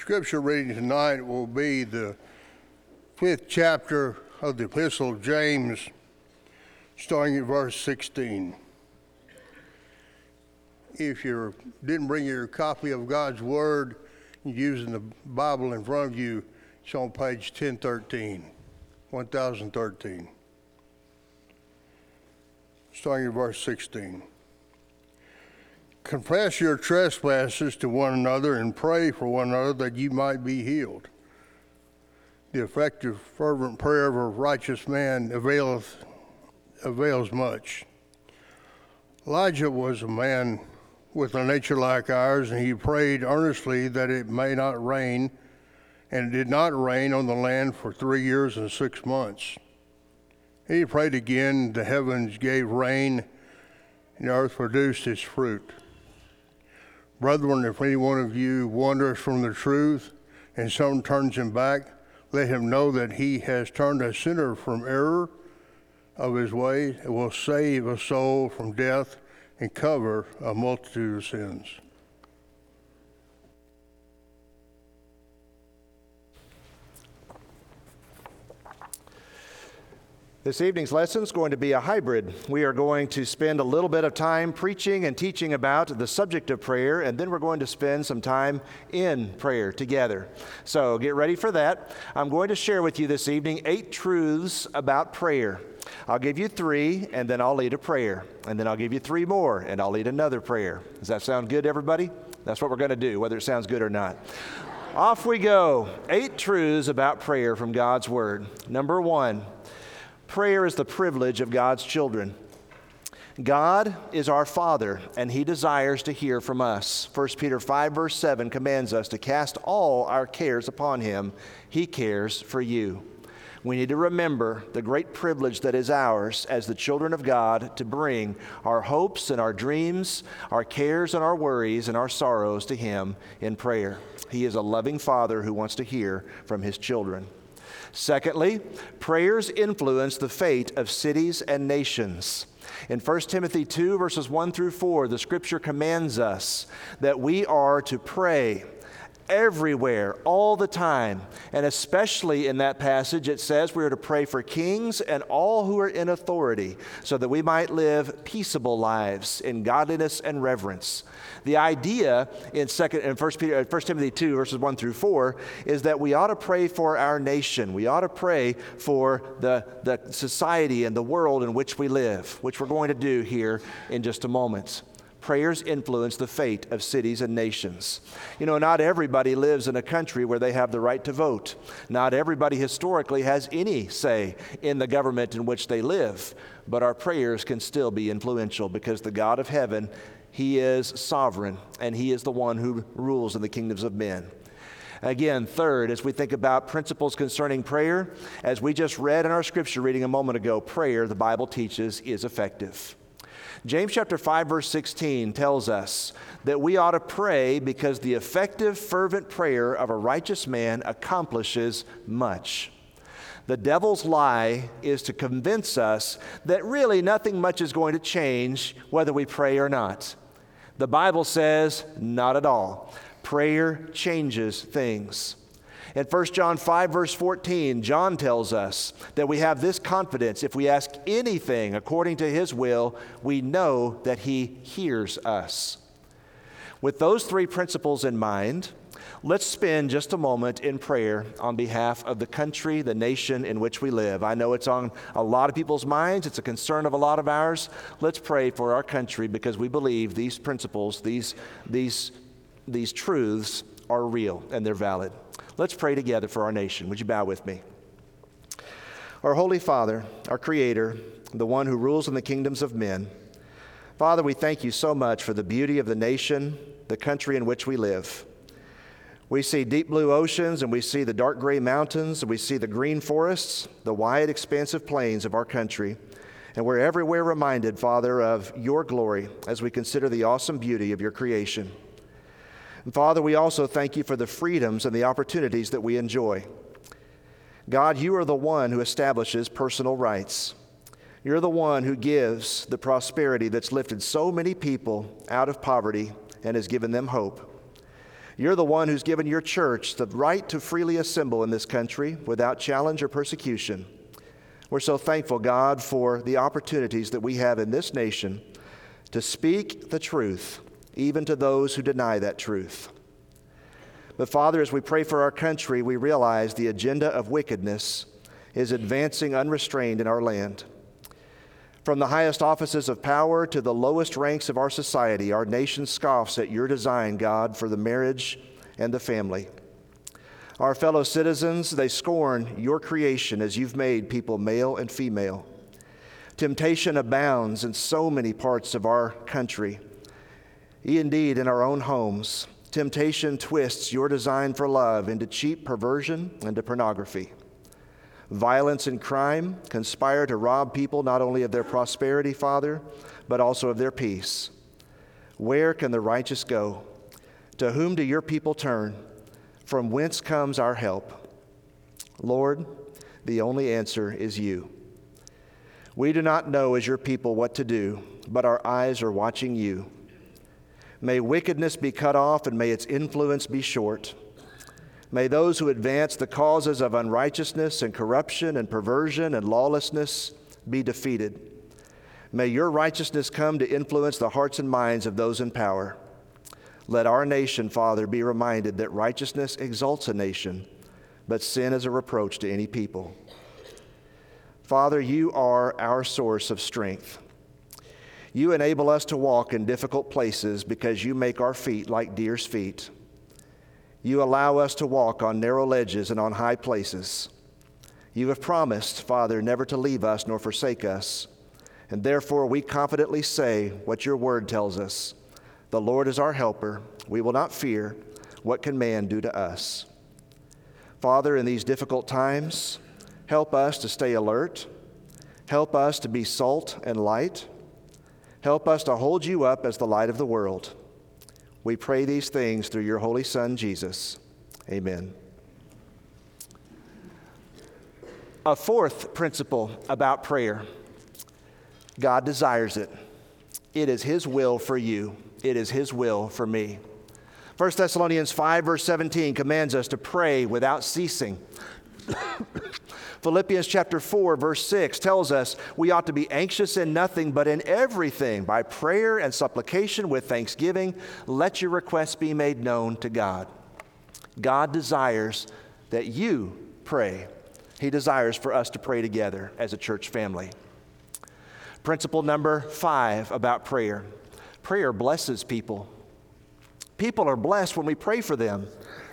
scripture reading tonight will be the 5th chapter of the Epistle of James, starting at verse 16. If you didn't bring your copy of God's Word, using the Bible in front of you, it's on page 1013. Starting at verse 16. Confess your trespasses to one another and pray for one another that you might be healed. The effective, fervent prayer of a righteous man avails much. Elijah was a man with a nature like ours, and he prayed earnestly that it may not rain, and it did not rain on the land for 3 years and 6 months. He prayed again, the heavens gave rain, and the earth produced its fruit. Brethren, if any one of you wanders from the truth, and some turns him back, let him know that he has turned a sinner from error of his way, and will save a soul from death and cover a multitude of sins. This evening's lesson is going to be a hybrid. We are going to spend a little bit of time preaching and teaching about the subject of prayer, and then we're going to spend some time in prayer together. So get ready for that. I'm going to share with you this evening 8 truths about prayer. I'll give you 3, and then I'll lead a prayer. And then I'll give you 3 more, and I'll lead another prayer. Does that sound good, everybody? That's what we're going to do, whether it sounds good or not. Off we go. 8 truths about prayer from God's Word. Number 1. Prayer is the privilege of God's children. God is our Father, and He desires to hear from us. 1 Peter 5, verse 7 commands us to cast all our cares upon Him. He cares for you. We need to remember the great privilege that is ours as the children of God to bring our hopes and our dreams, our cares and our worries and our sorrows to Him in prayer. He is a loving Father who wants to hear from His children. Secondly, prayers influence the fate of cities and nations. In 1 Timothy 2, verses 1 through 4, the Scripture commands us that we are to pray everywhere, all the time. And especially in that passage, it says we are to pray for kings and all who are in authority, so that we might live peaceable lives in godliness and reverence. The idea in 1 Timothy 2, verses 1 through 4, is that we ought to pray for our nation. We ought to pray for the society and the world in which we live, which we're going to do here in just a moment. Prayers influence the fate of cities and nations. You know, not everybody lives in a country where they have the right to vote. Not everybody historically has any say in the government in which they live. But our prayers can still be influential because the God of heaven, He is sovereign, and He is the one who rules in the kingdoms of men. Again, third, as we think about principles concerning prayer, as we just read in our scripture reading a moment ago, prayer, the Bible teaches, is effective. James chapter 5, verse 16 tells us that we ought to pray because the effective, fervent prayer of a righteous man accomplishes much. The devil's lie is to convince us that really nothing much is going to change whether we pray or not. The Bible says not at all. Prayer changes things. In 1 John 5, verse 14, John tells us that we have this confidence: if we ask anything according to His will, we know that He hears us. With those 3 principles in mind, let's spend just a moment in prayer on behalf of the country, the nation in which we live. I know it's on a lot of people's minds. It's a concern of a lot of ours. Let's pray for our country because we believe these principles, these truths are real and they're valid. Let's pray together for our nation. Would you bow with me? Our Holy Father, our Creator, the one who rules in the kingdoms of men, Father, we thank You so much for the beauty of the nation, the country in which we live. We see deep blue oceans, and we see the dark gray mountains, and we see the green forests, the wide, expansive plains of our country. And we're everywhere reminded, Father, of Your glory as we consider the awesome beauty of Your creation. And Father, we also thank You for the freedoms and the opportunities that we enjoy. God, You are the one who establishes personal rights. You're the one who gives the prosperity that's lifted so many people out of poverty and has given them hope. You're the one who's given your church the right to freely assemble in this country without challenge or persecution. We're so thankful, God, for the opportunities that we have in this nation to speak the truth, even to those who deny that truth. But Father, as we pray for our country, we realize the agenda of wickedness is advancing unrestrained in our land. From the highest offices of power to the lowest ranks of our society, our nation scoffs at your design, God, for the marriage and the family. Our fellow citizens, they scorn your creation as you've made people male and female. Temptation abounds in so many parts of our country. Indeed, in our own homes, temptation twists your design for love into cheap perversion and to pornography. Violence and crime conspire to rob people not only of their prosperity, Father, but also of their peace. Where can the righteous go? To whom do your people turn? From whence comes our help? Lord, the only answer is you. We do not know as your people what to do, but our eyes are watching you. May wickedness be cut off and may its influence be short. May those who advance the causes of unrighteousness and corruption and perversion and lawlessness be defeated. May your righteousness come to influence the hearts and minds of those in power. Let our nation, Father, be reminded that righteousness exalts a nation, but sin is a reproach to any people. Father, you are our source of strength. You enable us to walk in difficult places because you make our feet like deer's feet. You allow us to walk on narrow ledges and on high places. You have promised, Father, never to leave us nor forsake us. And therefore we confidently say what your word tells us. The Lord is our helper. We will not fear. What can man do to us? Father, in these difficult times, help us to stay alert. Help us to be salt and light. Help us to hold you up as the light of the world. We pray these things through your Holy Son, Jesus. Amen. A fourth principle about prayer. God desires it. It is his will for you. It is his will for me. 1 Thessalonians 5, verse 17 commands us to pray without ceasing. Philippians chapter 4, verse 6 tells us we ought to be anxious in nothing, but in everything, by prayer and supplication with thanksgiving, let your requests be made known to God. God desires that you pray. He desires for us to pray together as a church family. Principle number 5 about prayer. Prayer blesses people. People are blessed when we pray for them.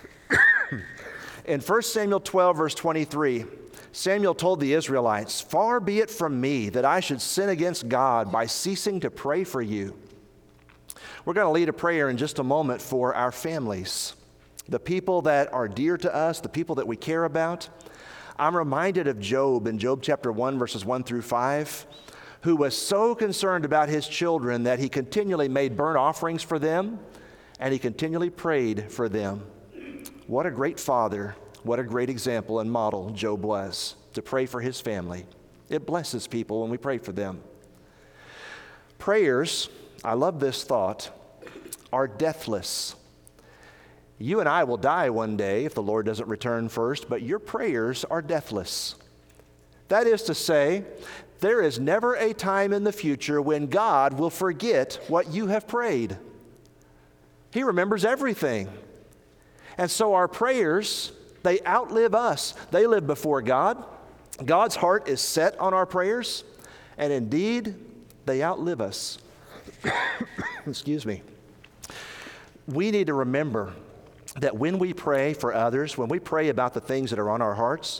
In 1 Samuel 12, verse 23, Samuel told the Israelites, "Far be it from me that I should sin against God by ceasing to pray for you." We're going to lead a prayer in just a moment for our families, the people that are dear to us, the people that we care about. I'm reminded of Job in Job chapter 1, verses 1 through 5, who was so concerned about his children that he continually made burnt offerings for them, and he continually prayed for them. What a great father, what a great example and model Job was, to pray for his family. It blesses people when we pray for them. Prayers, I love this thought, are deathless. You and I will die one day if the Lord doesn't return first, but your prayers are deathless. That is to say, there is never a time in the future when God will forget what you have prayed. He remembers everything. And so our prayers, they outlive us. They live before God. God's heart is set on our prayers, and indeed, they outlive us. Excuse me. We need to remember that when we pray for others, when we pray about the things that are on our hearts,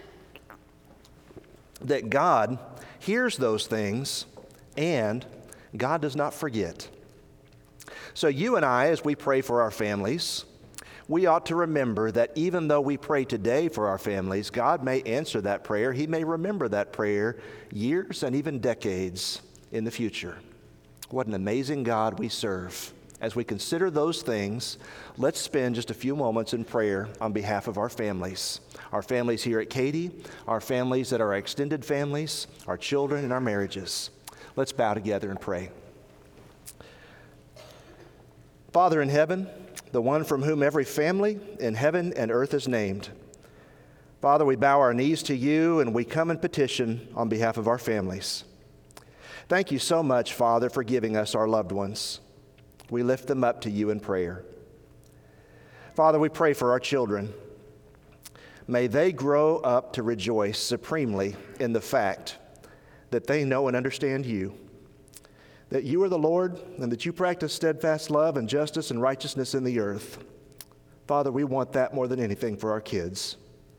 that God hears those things and God does not forget. So you and I, as we pray for our families, we ought to remember that even though we pray today for our families, God may answer that prayer. He may remember that prayer years and even decades in the future. What an amazing God we serve. As we consider those things, let's spend just a few moments in prayer on behalf of our families here at Katy, our families that are our extended families, our children, and our marriages. Let's bow together and pray. Father in heaven, the one from whom every family in heaven and earth is named. Father, we bow our knees to you and we come and petition on behalf of our families. Thank you so much, Father, for giving us our loved ones. We lift them up to you in prayer. Father, we pray for our children. May they grow up to rejoice supremely in the fact that they know and understand you, that you are the Lord and that you practice steadfast love and justice and righteousness in the earth. Father, we want that more than anything for our kids.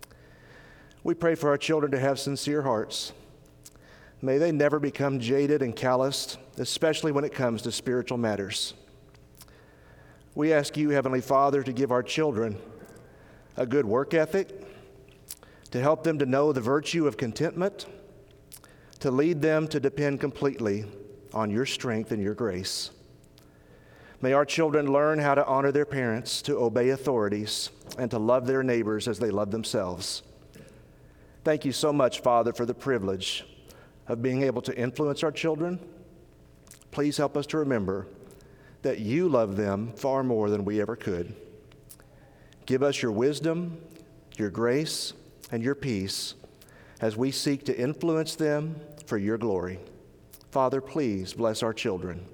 We pray for our children to have sincere hearts. May they never become jaded and calloused, especially when it comes to spiritual matters. We ask you, Heavenly Father, to give our children a good work ethic, to help them to know the virtue of contentment, to lead them to depend completely on your strength and your grace. May our children learn how to honor their parents, to obey authorities, and to love their neighbors as they love themselves. Thank you so much, Father, for the privilege of being able to influence our children. Please help us to remember that you love them far more than we ever could. Give us your wisdom, your grace, and your peace as we seek to influence them for your glory. Father, please bless our children.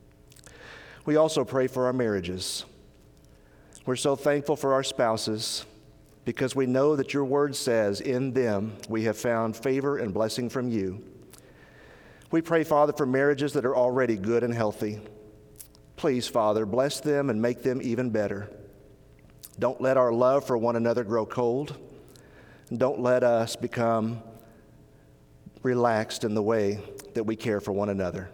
We also pray for our marriages. We're so thankful for our spouses because we know that your word says in them we have found favor and blessing from you. We pray, Father, for marriages that are already good and healthy. Please, Father, bless them and make them even better. Don't let our love for one another grow cold. And don't let us become relaxed in the way that we care for one another.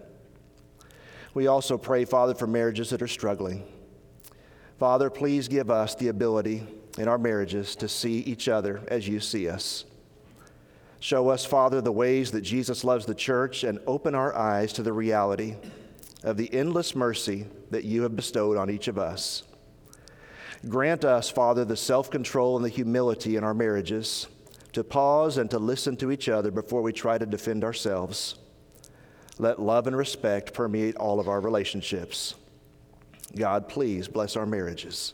We also pray, Father, for marriages that are struggling. Father, please give us the ability in our marriages to see each other as you see us. Show us, Father, the ways that Jesus loves the church and open our eyes to the reality of the endless mercy that you have bestowed on each of us. Grant us, Father, the self-control and the humility in our marriages to pause and to listen to each other before we try to defend ourselves. Let love and respect permeate all of our relationships. God, please bless our marriages.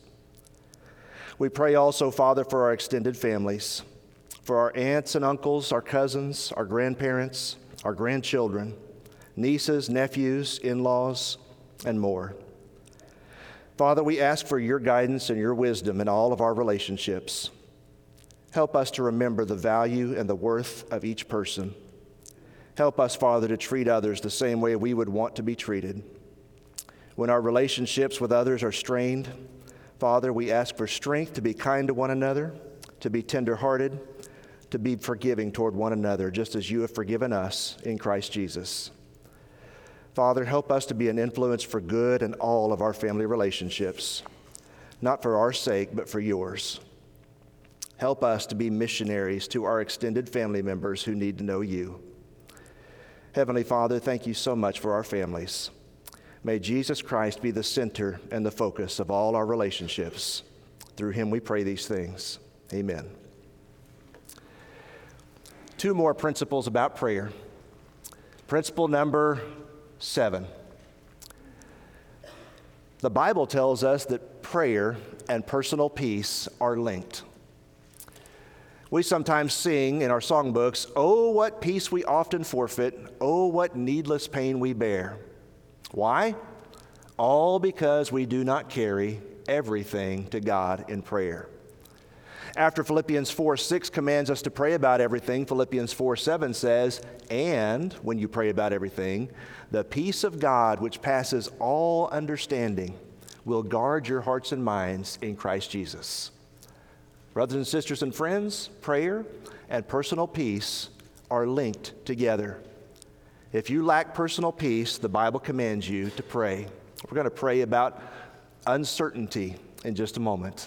We pray also, Father, for our extended families, for our aunts and uncles, our cousins, our grandparents, our grandchildren, nieces, nephews, in-laws, and more. Father, we ask for your guidance and your wisdom in all of our relationships. Help us to remember the value and the worth of each person. Help us, Father, to treat others the same way we would want to be treated. When our relationships with others are strained, Father, we ask for strength to be kind to one another, to be tender-hearted, to be forgiving toward one another, just as you have forgiven us in Christ Jesus. Father, help us to be an influence for good in all of our family relationships, not for our sake, but for yours. Help us to be missionaries to our extended family members who need to know you. Heavenly Father, thank you so much for our families. May Jesus Christ be the center and the focus of all our relationships. Through him we pray these things. Amen. 2 more principles about prayer. Principle number 7. The Bible tells us that prayer and personal peace are linked. We sometimes sing in our songbooks, "Oh, what peace we often forfeit, oh, what needless pain we bear." Why? All because we do not carry everything to God in prayer. After Philippians 4:6 commands us to pray about everything, Philippians 4:7 says, "And when you pray about everything, the peace of God, which passes all understanding, will guard your hearts and minds in Christ Jesus." Brothers and sisters and friends, prayer and personal peace are linked together. If you lack personal peace, the Bible commands you to pray. We're going to pray about uncertainty in just a moment.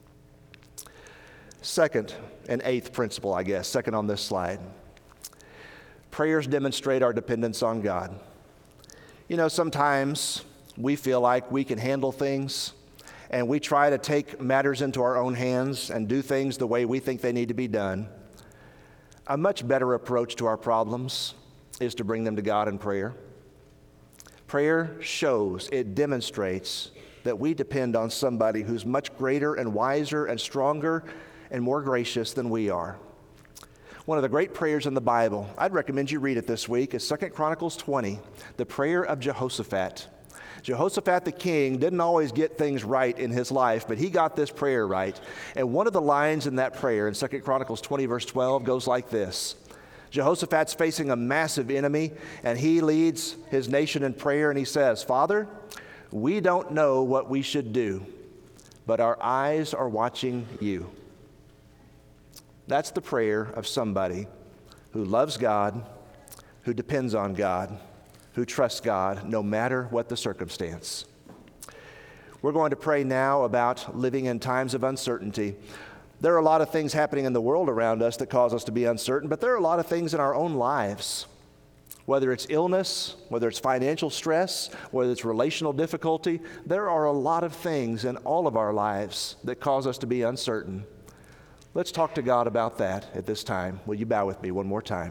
Second and 8th principle, second on this slide. Prayers demonstrate our dependence on God. You know, sometimes we feel like we can handle things, and we try to take matters into our own hands and do things the way we think they need to be done. A much better approach to our problems is to bring them to God in prayer. Prayer shows, it demonstrates that we depend on somebody who's much greater and wiser and stronger and more gracious than we are. One of the great prayers in the Bible, I'd recommend you read it this week, is 2 Chronicles 20, the prayer of Jehoshaphat. Jehoshaphat the king didn't always get things right in his life, but he got this prayer right. And one of the lines in that prayer in 2 Chronicles 20, verse 12, goes like this. Jehoshaphat's facing a massive enemy, and he leads his nation in prayer, and he says, Father, we don't know what we should do, but our eyes are watching you. That's the prayer of somebody who loves God, who depends on God, who trusts God no matter what the circumstance. We're going to pray now about living in times of uncertainty. There are a lot of things happening in the world around us that cause us to be uncertain, but there are a lot of things in our own lives. Whether it's illness, whether it's financial stress, whether it's relational difficulty, there are a lot of things in all of our lives that cause us to be uncertain. Let's talk to God about that at this time. Will you bow with me one more time?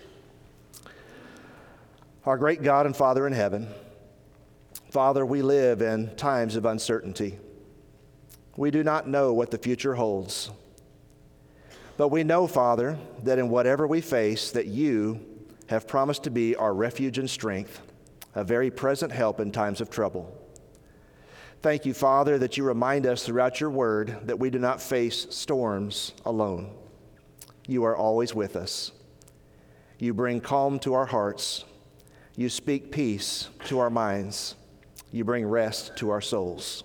Our great God and Father in heaven, Father, we live in times of uncertainty. We do not know what the future holds. But we know, Father, that in whatever we face, that you have promised to be our refuge and strength, a very present help in times of trouble. Thank you, Father, that you remind us throughout your word that we do not face storms alone. You are always with us. You bring calm to our hearts. You speak peace to our minds. You bring rest to our souls.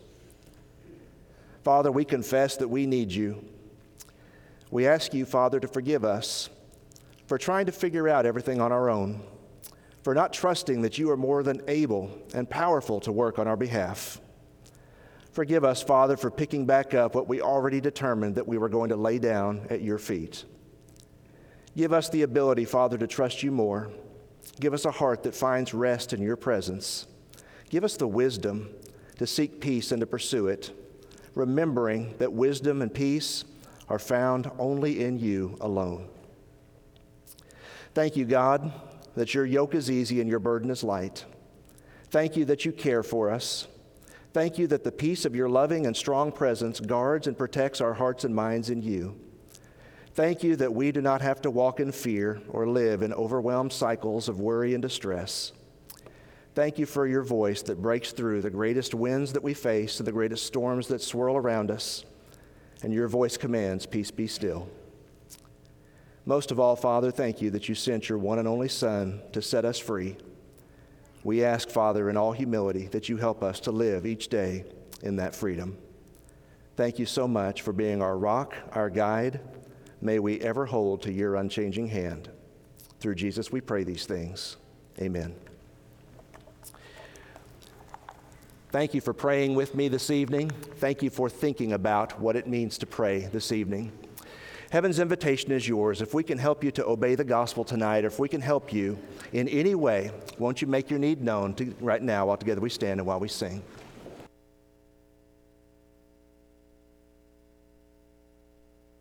Father, we confess that we need you. We ask you, Father, to forgive us for trying to figure out everything on our own, for not trusting that you are more than able and powerful to work on our behalf. Forgive us, Father, for picking back up what we already determined that we were going to lay down at your feet. Give us the ability, Father, to trust you more. Give us a heart that finds rest in your presence. Give us the wisdom to seek peace and to pursue it, remembering that wisdom and peace are found only in you alone. Thank you, God, that your yoke is easy and your burden is light. Thank you that you care for us. Thank you that the peace of your loving and strong presence guards and protects our hearts and minds in you. Thank you that we do not have to walk in fear or live in overwhelmed cycles of worry and distress. Thank you for your voice that breaks through the greatest winds that we face and the greatest storms that swirl around us, and your voice commands, peace be still. Most of all, Father, thank you that you sent your one and only Son to set us free. We ask, Father, in all humility, that you help us to live each day in that freedom. Thank you so much for being our rock, our guide. May we ever hold to your unchanging hand. Through Jesus we pray these things. Amen. Thank you for praying with me this evening. Thank you for thinking about what it means to pray this evening. Heaven's invitation is yours. If we can help you to obey the gospel tonight, or if we can help you in any way, won't you make your need known right now while together we stand and while we sing.